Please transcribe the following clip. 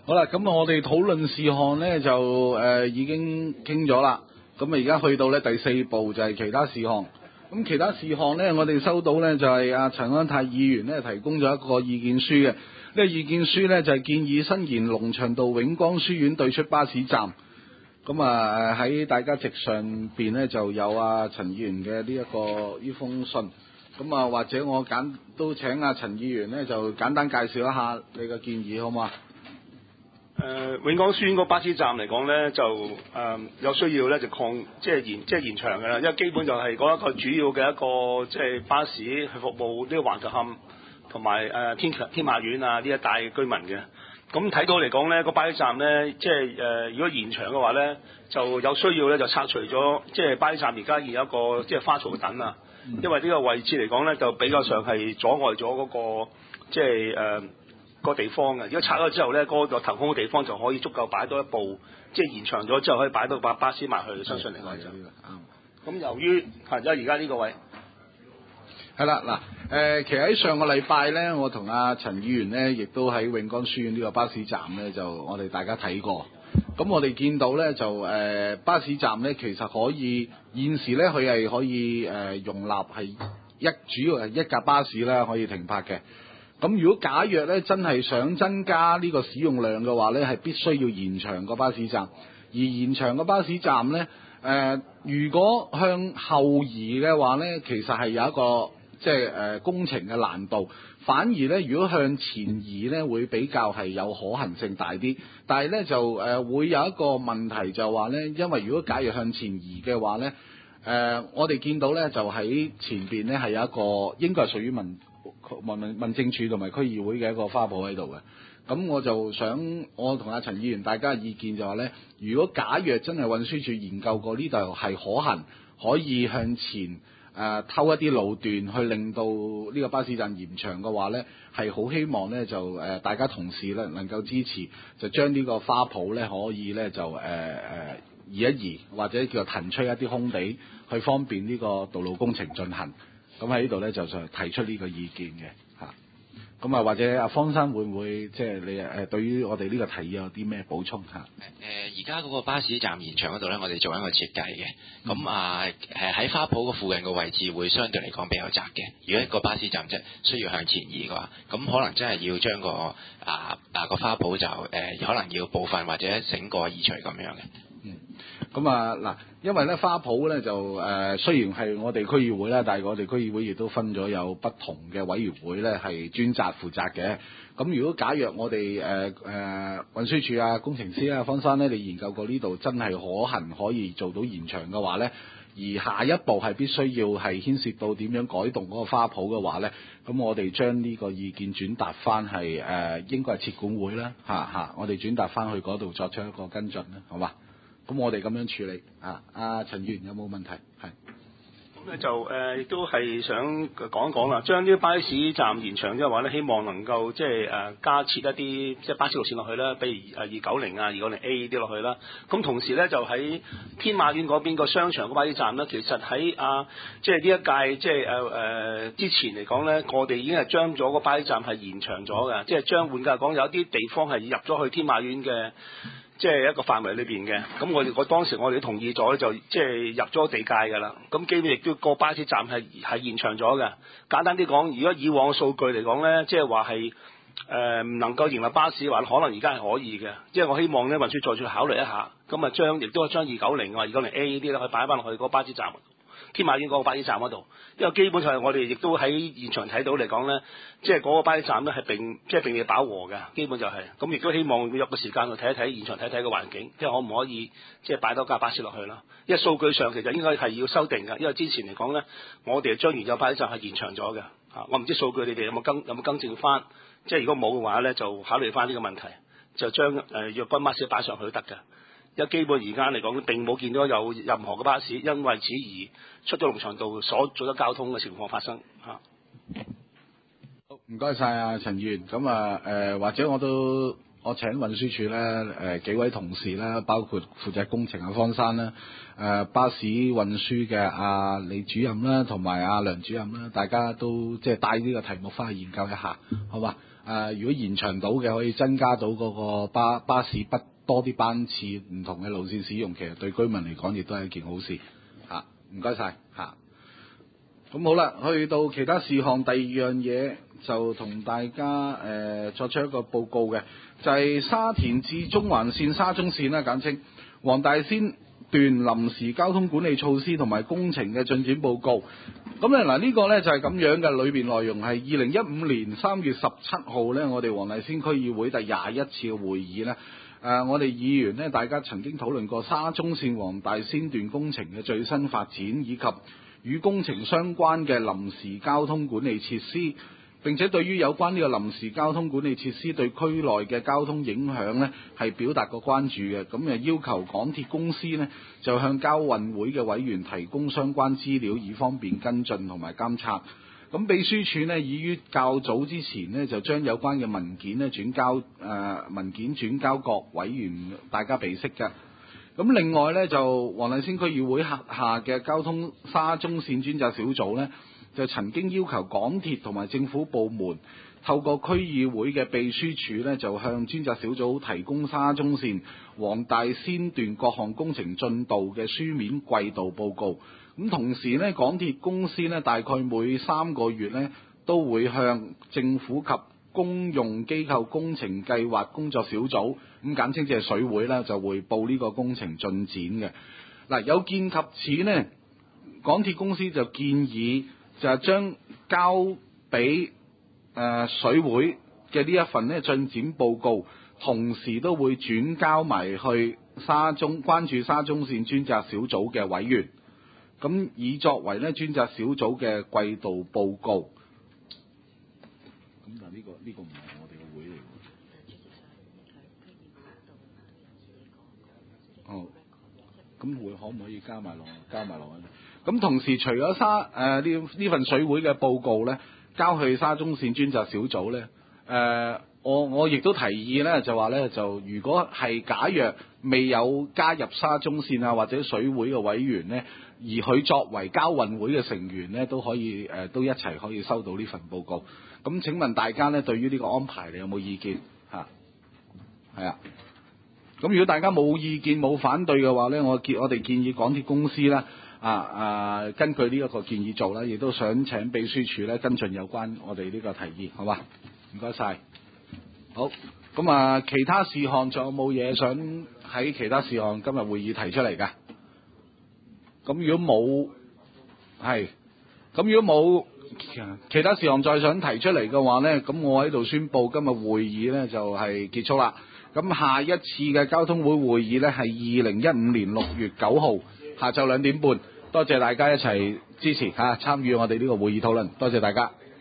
好啦，咁我哋討論事項呢，就已經傾咗啦。咁啊而家去到呢第4步就係其他事項。咁其他事項呢，我哋收到呢就係阿陳安泰議員呢提供咗一個意見書嘅。呢個意見書呢，就係建議新田龍翔道永光書院對出巴士站。咁啊喺大家席上邊呢，就有阿陳議員嘅呢封信。咁啊或者我都請阿陳議員呢，就簡單介紹一下你嘅建議好唔好啊？ 永光書院個巴士站嚟講咧，就有需要咧就延長嘅啦，因為基本就係嗰一個主要嘅一個即係巴士去服務呢個橫頭磡同埋天馬苑啊呢一帶嘅居民嘅。咁睇到嚟講咧，個巴士站咧即係如果延長嘅話咧，就有需要咧就拆除咗即係巴士站而家現有一個即係花槽等啊，因為呢個位置嚟講咧就比較上係阻礙咗嗰個即係個地方嘅。如果拆咗之後咧，嗰個騰空嘅地方就可以足夠擺多一部，即係延長咗之後可以擺到把巴士埋去。相信嚟講就咁。由於係而家呢個位係啦嗱，其實喺上個禮拜咧，我同阿陳議員咧，亦都喺永光書院呢個巴士站咧，就我哋大家睇過。咁我哋見到咧就巴士站咧，其實可以現時咧，佢係可以容納係主要係一架巴士啦，可以停泊嘅。咁如果假若咧真係想增加呢個使用量嘅話咧，係必須要延長個巴士站。而延長個巴士站咧，如果向後移嘅話咧，其實係有一個即係工程嘅難度。反而咧，如果向前移咧，會比較係有可行性大啲。但係咧就會有一個問題就話咧，因為如果假如向前移嘅話咧，我哋見到咧就喺前邊咧係有一個應該係屬於民政處同埋區議會嘅一個花圃喺度嘅。咁我就想我同阿陳議員大家嘅意見就話咧，如果假若真係運輸署研究過呢度係可行，可以向前偷一啲路段去令到呢個巴士站延長嘅話咧，係好希望咧就大家同事咧能夠支持，就將呢個花圃咧可以咧就移一移，或者叫做騰出一啲空地，去方便呢個道路工程進行。咁喺呢度咧就提出呢個意見嘅嚇。咁或者阿方生會唔會即係你對於我哋呢個提議有啲咩補充嚇？ 而家嗰個巴士站延長嗰度咧，我哋做一個設計嘅。咁喺花圃個附近個位置會相對嚟講比較窄嘅。如果一個巴士站即係需要向前移嘅話，咁可能真係要將個花圃就可能要部分或者整個移除咁樣嘅。 咁嗱，因為咧花圃咧就雖然係我哋區議會啦，但係我哋區議會亦都分咗有不同嘅委員會咧係專責負責嘅。咁如果假若我哋運輸署啊、工程師啊、方生咧，你研究過呢度真係可行可以做到延長嘅話咧，而下一步係必須要係牽涉到點樣改動嗰個花圃嘅話咧，咁我哋將呢個意見轉達翻係應該係設管會啦，我哋轉達翻去嗰度作出一個跟進啦，好嘛？咁我哋咁樣處理阿陳議員有冇問題？係咁咧就亦都係想講一講啦，將啲巴士站延長之後話咧，希望能夠即係加設一啲即係巴士路線落去啦，比如290啊、290A 啲落去啦。咁同時咧就喺天馬苑嗰邊個商場個巴士站咧，其實喺即係呢一屆即係之前嚟講咧，我哋已經係將咗個巴士站係延長咗嘅，即係將換句話講，有啲地方係入咗去天馬苑嘅。即係一個範圍裏邊嘅，咁我當時我哋都同意咗，就即係入咗地界㗎啦。咁基本亦都個巴士站係延長咗嘅。簡單啲講，如果以往嘅數據嚟講咧，即係話係唔能夠營運巴士嘅話，可能而家係可以嘅。即係我希望咧運輸再考慮一下，咁亦都係將290啊、290A 呢啲咧，可以擺翻落去嗰個巴士站。天馬苑嗰個巴士站嗰度，因為基本上係我哋亦都喺現場睇到嚟講咧，即係嗰個巴士站咧係並未飽和嘅，基本就係咁，亦都希望約個時間去睇一睇現場睇睇個環境，即係可唔可以即係擺多架巴士落去啦？因為數據上其實應該係要修訂嘅，因為之前嚟講咧，我哋將原有巴士站係延長咗嘅嚇，我唔知數據你哋有冇更正翻？即係如果冇嘅話咧，就考慮翻呢個問題，就將若干巴士擺上去都得嘅。因為基本而家嚟講，並冇見到有任何嘅巴士因為此而出咗龍翔道所做咗交通嘅情況發生嚇。 好，唔該晒啊陳議員。咁或者我請運輸署咧幾位同事啦，包括負責工程嘅方生啦，巴士運輸嘅李主任啦，同埋梁主任啦，大家都即係帶呢個題目翻去研究一下，好嘛？ 如果延長到嘅，可以增加到嗰個巴士不多啲班次，唔同嘅路線使用，其實對居民嚟講亦都係一件好事嚇。唔該晒嚇。咁好啦，去到其他事項，第二樣嘢就同大家作出一個報告嘅，就係、沙田至中環線沙中線啦，簡稱黃大仙段臨時交通管理措施同埋工程嘅進展報告。咁咧嗱，呢個呢就係咁樣嘅，裏邊內容係2015年3月17號呢，我哋黃大仙區議會第21次嘅會議呢，我哋議員呢，大家曾經討論過沙中線黃大仙段工程嘅最新發展，以及與工程相關嘅臨時交通管理設施，並且對於有關呢個臨時交通管理設施對區內嘅交通影響呢，係表達過關注嘅。咁要求港鐵公司呢，就向交運會嘅委員提供相關資料，以方便跟進同埋監察。咁秘書處呢，已於較早之前呢，就將有關嘅文件呢轉交各委員，大家備悉嘅。咁另外呢，就黃大仙區議會轄下嘅交通沙中線專責小組呢，就曾經要求港鐵同埋政府部門透過區議會嘅秘書處呢，就向專責小組提供沙中線黃大仙段各項工程進度嘅書面季度報告。咁同時呢，港鐵公司呢，大概每3個月呢，都會向政府及公用機構工程計劃工作小組，咁簡稱即係水會啦，就匯報呢個工程進展嘅。嗱，有見及此呢，港鐵公司就建議就係將交俾水會嘅呢一份呢進展報告，同時都會轉交埋去關注沙中線專責小組嘅委員，咁以作為呢專責小組嘅季度報告。咁但係呢個唔係我哋嘅會嚟喎。哦，咁會可唔可以加埋落去？咁同時除咗呢份水會嘅報告呢，交去沙中線專責小組呢，我亦都提議呢，就話呢，就如果係假若未有加入沙中線啊或者水會嘅委員呢，而佢作為交運會嘅成員呢，都可以都一齊可以收到呢份報告。咁請問大家呢，對於呢個安排你有冇意見嚇？係啊。咁如果大家冇意見冇反對嘅話呢，我哋建議港鐵公司呢，根據呢一個建議做啦，亦都想請秘書處呢跟進有關我哋呢個提議，好嘛？唔該晒。好，咁其他事項仲有冇嘢想喺其他事項今日會議提出嚟㗎？咁如果冇，如果冇其他事項再想提出嚟嘅話呢，咁我喺度宣佈今日會議呢就係結束啦。咁下一次嘅交通會會議呢係2015年6月9號下晝2點半。多謝大家一齊支持參與我哋呢個會議討論，多謝大家。